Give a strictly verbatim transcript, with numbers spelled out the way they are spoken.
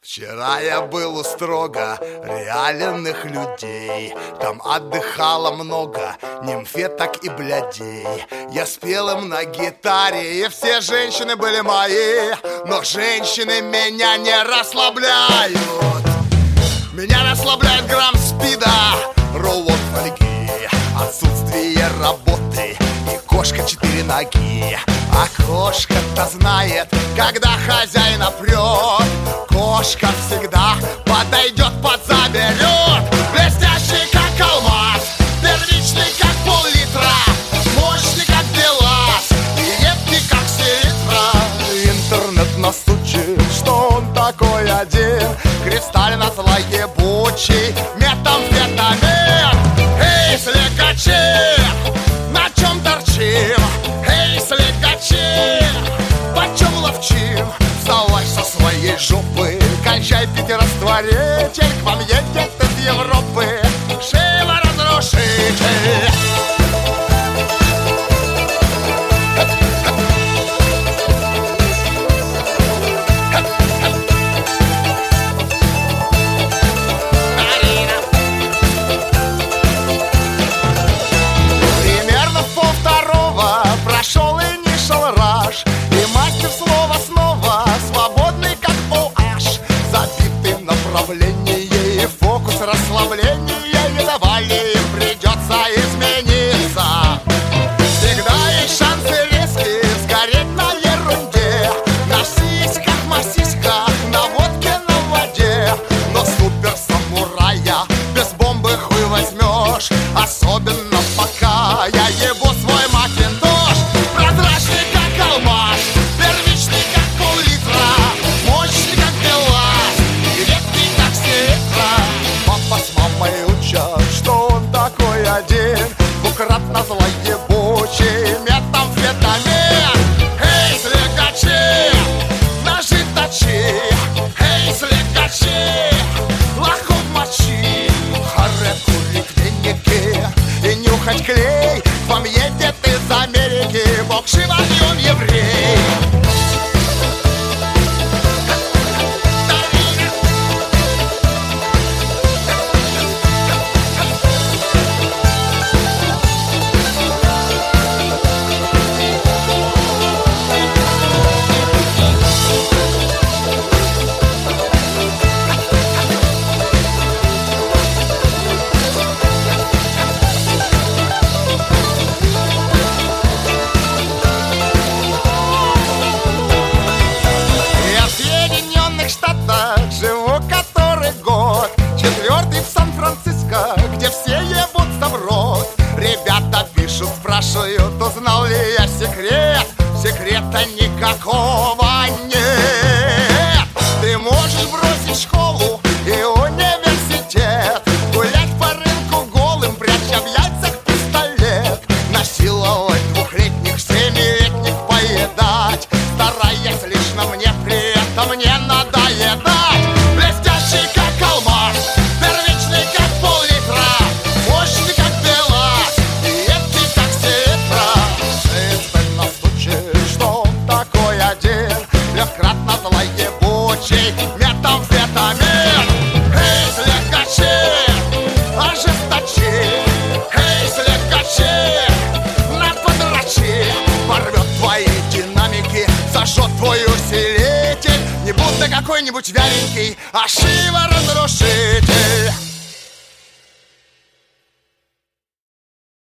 Вчера я был у строго реальных людей. Там отдыхало много нимфеток и блядей. Я спел им на гитаре, и все женщины были мои. Но женщины меня не расслабляют. Меня расслабляет грамм спида, рулон фольги, отсутствие работы и кошка четыре ноги. А кошка-то знает, когда хозяина прет. Кошка всегда подойдет, подзаберет. Блестящий, как алмаз, первичный, как пол-литра, мощный, как БелАЗ, и едкий, как селитра. Интернет нас учит, что он такой один, кристально злоебучий метамфетамин. Эй, слегачи, на чем торчим? Эй, слегачи, почем ловчим? Вставай со своей жопы, кончай пятирастворитель, к вам едет из Европы шилоразрушитель. Примерно в полвторого прошел и не шел раж, и мастер слова снова свободный, как OH. Забитый направление и фокус расслабления, едва ли им придется измениться. Всегда есть шансы риски сгореть на ерунде, на сиськах, массиськах, на водке, на воде. Но супер-самурая без бомбы хуй возьмешь, особенно пока я ебу свой макинтош. Прозрачный, как алмаз, первичный, как пол-литра, мощный, как БелАЗ, редкий, как селитра. Папа с мамой учат, что он такой один, двукратно злоебучий метамфетамин. Эй, слегачи, ножи точи, эй, слегачи, лохов мочи, харе курить веники и нюхать клей. К вам едет из Америки бог Шива, и он еврей. Я в Соединенных Штатах живу который год, четвертый в Сан-Франциско, где все ебутся в рот. Ребята пишут, спрашивают, узнал ли я секрет. Секрета никакого нет. Ты можешь бросить школу и университет, гулять по рынку голым, пряча в яйцах пистолет, насиловать двухлетних, семилетних, поедать, стараясь лишь на мне при этом не надоедать. Блестящий, как алмаз, первичный, как пол-литра, мощный, как БелАЗ, и едкий, как селитра. Жизнь нас учит, что он такой один, трехкратно злоебучий метамфетамин. Эй, слегачи, ожесточи, эй, слегачи, наподрачи, порвет твои динамики, сожжет твой усилитель. Не будто какой-нибудь вяленький, а Шива-разрушитель.